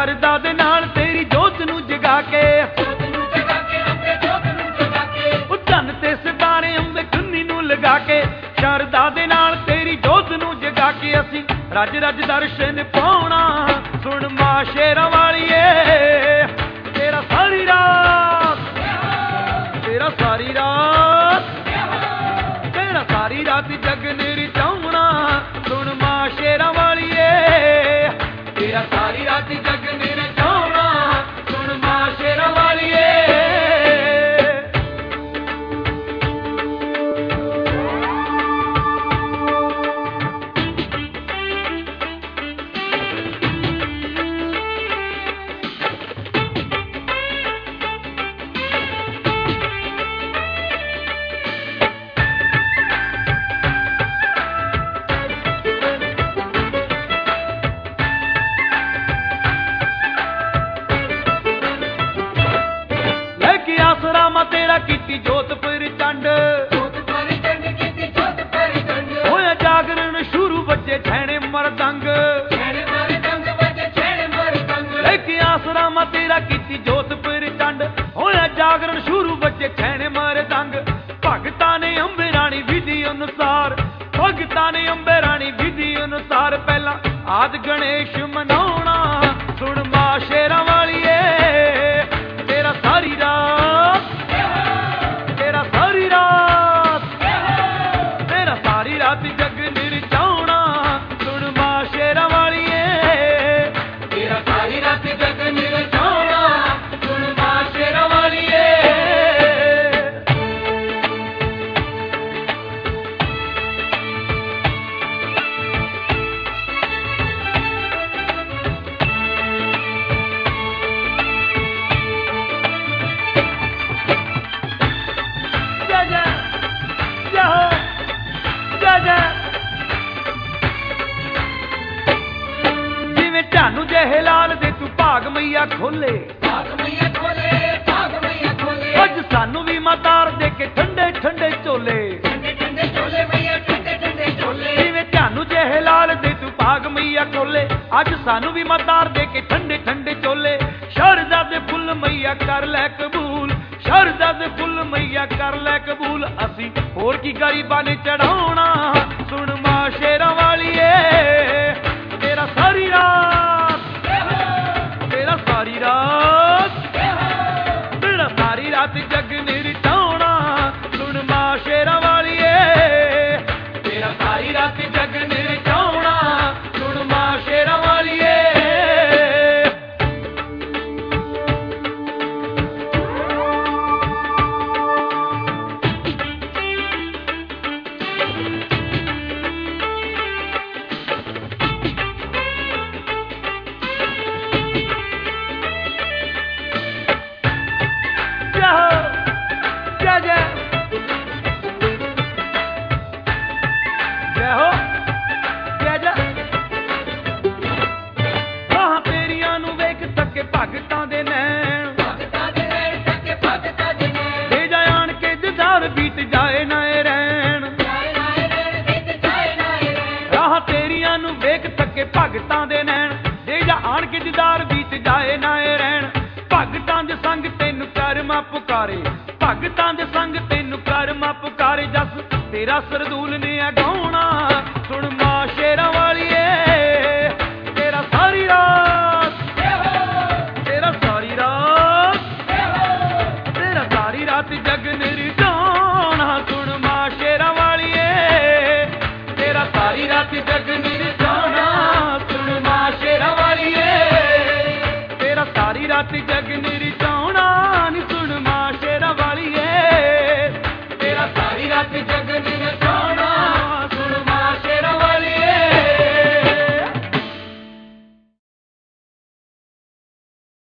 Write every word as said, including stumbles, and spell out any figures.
ਸ਼ਰਦਾ ਦੇ ਨਾਲ ਤੇਰੀ ਜੋਤ ਨੂੰ ਜਗਾ ਕੇ ਉਹ ਚੰਨ ਤੇ ਸਿਤਾਰੇ ਅੰਬੇ ਚੁੰਨੀ ਨੂੰ ਲਗਾ ਕੇ ਸ਼ਰਦਾ ਦੇ ਨਾਲ ਤੇਰੀ ਜੋਤ ਨੂੰ ਜਗਾ ਕੇ ਅਸੀਂ ਰੱਜ ਰੱਜ ਦਰਸ਼ਨ ਪਾਉਣਾ ਸੁਣ ਮਾਂ ਸ਼ੇਰਾਂ ਵਾਲੀਏ ਤੇਰਾ ਸਾਰੀ ਰਾਤ ਤੇਰਾ ਸਾਰੀ ਰਾਤ ਤੇਰਾ ਸਾਰੀ ਰਾਤ ਜਗਨ ਰਚਾਉਣਾ ਸੁਣ ਮਾਂ ਸ਼ੇਰਾਂ ਵਾਲੀਏ ਤੇਰਾ ਸਾਰੀ ਰਾਤ ਜਗਨ ਰਚਾਉਣਾ ਸੁਣ ਮਾਂ ਸ਼ੇਰਾਂ ਵਾਲੀਏ ਆਸਰਾ ਤੇਰਾ ਕੀਤੀ ਜੋਤ ਪ੍ਰਚੰਡ ਹੋਇਆ ਜਾਗਰਣ ਸ਼ੁਰੂ ਬੱਜੇ ਛੈਣੇ ਮਰਦੰਗ ਲੈ ਕੇ ਆਸਰਾ ਤੇਰਾ ਕੀਤੀ ਜੋਤ ਪ੍ਰਚੰਡ ਹੋਇਆ ਜਾਗਰਣ ਸ਼ੁਰੂ ਬੱਜੇ ਛੈਣੇ ਮਰਦੰਗ ਭਗਤਾਂ ਨੇ ਅੰਬੇ ਰਾਣੀ ਵਿਧੀ ਅਨੁਸਾਰ ਭਗਤਾਂ ਨੇ ਅੰਬੇ ਰਾਣੀ ਵਿਧੀ ਅਨੁਸਾਰ ਪਹਿਲਾਂ ਆਦ ਗਣੇਸ਼ ਮਨਾਉਣਾ ਸੁਣ ਮਾਂ ਸ਼ੇਰਾਂ ਵਾਲੀਏ ਤੇਰਾ ਸਾਰੀ ਰਾਤ ਤੇਰਾ ਸਾਰੀ ਰਾਤ ਤੇਰਾ ਸਾਰੀ ਰਾਤ ਜਗਨ ਰਚਾਉਣਾ ਸੁਣ ਮਾਂ ਸ਼ੇਰਾਂ ਵਾਲੀਏ ਤੇਰਾ ਸਾਰੀ ਰਾਤ ਜਗਨ ਰਚਾਉਣਾ ਸੁਣ ਮਾਂ ਸ਼ੇਰਾਂ ਵਾਲੀਏ ਜਿਵੇਂ ਝਾਨੂ ਜਿਹੇ ਲਾਲ ਦੇ ਤੂੰ ਭਾਗ ਮਈਆ ਖੋਲੇ ਅੱਜ ਸਾਨੂੰ ਵੀ ਮਾਤਾਰ ਦੇ ਕੇ ਠੰਡੇ ਠੰਡੇ ਚੋਲੇ ਜਿਵੇਂ ਝਾਨੂ ਜਿਹੇ ਲਾਲ ਦੇ ਤੂੰ ਭਾਗ ਮਈਆ ਖੋਲੇ ਅੱਜ ਸਾਨੂੰ ਵੀ ਮਾਤਾਰ ਦੇ ਕੇ ਠੰਡੇ ਠੰਡੇ ਚੋਲੇ ਸ਼ਰਦਾ ਦੇ ਫੁੱਲ ਮਈਆ ਕਰ ਲੈ ਕਬੂਲ ਸ਼ਰਦਾ ਦੇ ਫੁੱਲ ਮਈਆ ਕਰ ਲੈ ਕਬੂਲ ਅਸੀਂ ਹੋਰ ਕੀ ਗਰੀਬਾਂ ਨੇ ਚੜਾਉਣਾ ਸੁਣ ਮਾਂ ਸ਼ੇਰਾਂ ਵਾਲੀਏ ਤੇਰਾ ਸਾਰੀ ਰਾਤ ਤੇਰਾ ਸਾਰੀ ਰਾਤ ਤੇਰਾ ਸਾਰੀ ਰਾਤ ਜਗਨ ਰਚਾਉਣਾ ਸੁਣ ਮਾਂ ਸ਼ੇਰਾਂ ਵਾਲੀਏ ਤੇਰਾ ਸਾਰੀ ਰਾਤ ਜਗਨ ਰਚਾਉਣਾ ਸੁਣ ਮਾਂ ਸ਼ੇਰਾਂ ਵਾਲੀਏ ਭਗਤਾਂ ਦੇ ਨੈਣ ਦੇ ਜਾ ਆਣ ਕੇ ਜਦਾਰ ਬੀਤ ਜਾਏ ਨਾ ਰਹਿਣ ਰਾਹ ਤੇਰੀਆਂ ਨੂੰ ਵੇਖ ਸਕੇ ਭਗਤਾਂ ਦੇ ਨੈਣ ਦੇ ਜਾ ਆਣ ਕੇ ਜਦਾਰ ਬੀਤ ਜਾਏ ਨਾ ਰਹਿਣ ਭਗਤਾਂ ਦੇ ਸੰਗ ਤੈਨੂੰ ਕਰਮਾ ਪੁਕਾਰੇ ਭਗਤਾਂ ਦੇ ਸੰਗ ਤੈਨੂੰ ਕਰਮਾ ਪੁਕਾਰੇ ਜਸ ਤੇਰਾ ਸਰਦੂਲ ਨੇ ਅਗਾਉਣਾ ਸੁਣ ਮਾਂ ਸ਼ੇਰਾਂ ਵਾਲੀਏ ਤੇਰਾ ਸਾਰੀ ਰਾਤ ਤੇਰਾ ਸਾਰੀ ਰਾਤ ਤੇਰਾ ਸਾਰੀ ਰਾਤ ਜਗਨ ਰਚਾਉਣਾ ਸੁਣ ਮਾਂ ਸ਼ੇਰਾਂ ਵਾਲੀਏ ਤੇਰਾ ਸਾਰੀ ਰਾਤ ਜਗਨ ਰਚਾਉਣਾ ਸੁਣ ਮਾਂ ਸ਼ੇਰਾਂ ਵਾਲੀਏ ਤੇਰਾ ਸਾਰੀ ਰਾਤ ਜਗਨ ਰਚਾਉਣਾ ਨੀ ਸੁਣ ਮਾਂ ਸ਼ੇਰਾਂ ਵਾਲੀਏ ਤੇਰਾ ਸਾਰੀ ਰਾਤ ਜਗ